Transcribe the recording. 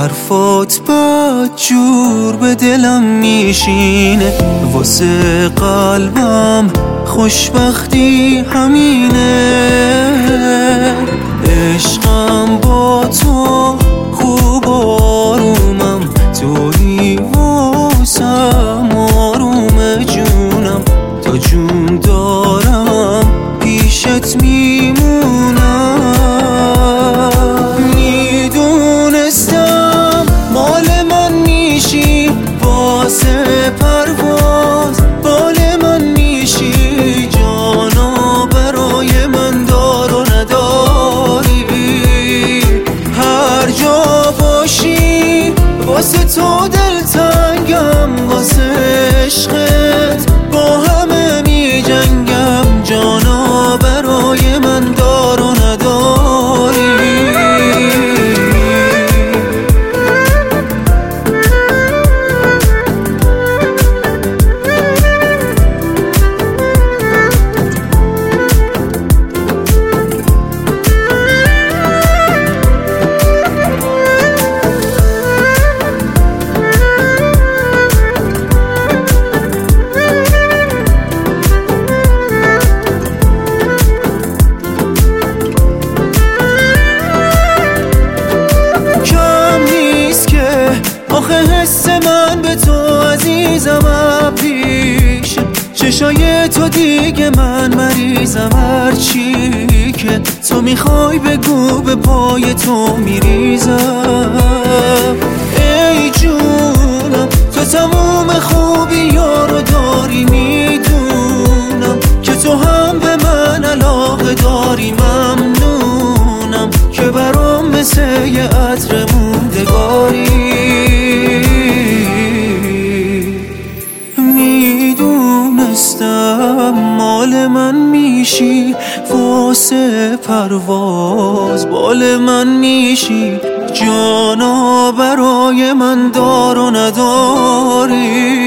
حرفات بدجور به دلم میشینه، واسه قلبم خوشبختی همینه. عشقم با تو خوب آرومم، تویی واسم آروم جونم. تا جون دارم پیشت میمونم. میدونستم مال من میشی، واسه پرواز بال من میشی. جانا برای من دار و نداری، هر جا باشی واسه تو دلتنگم. واسه عشقت با همه می جنگم. جانا برای من دار و نداری. آخه حس من به تو عزیزم پیش چشای تو دیگه من مریضم. هرچی که تو میخوای بگو به پای تو میریزم. ای جونم تو تموم خوبی ها رو داری، میدونم که تو هم به من علاقه داری. ممنونم که برام مثل یه عطر موندگاری. میدونستم مال من میشی، واسه پرواز بال من میشی. جانا برای من دار و نداری.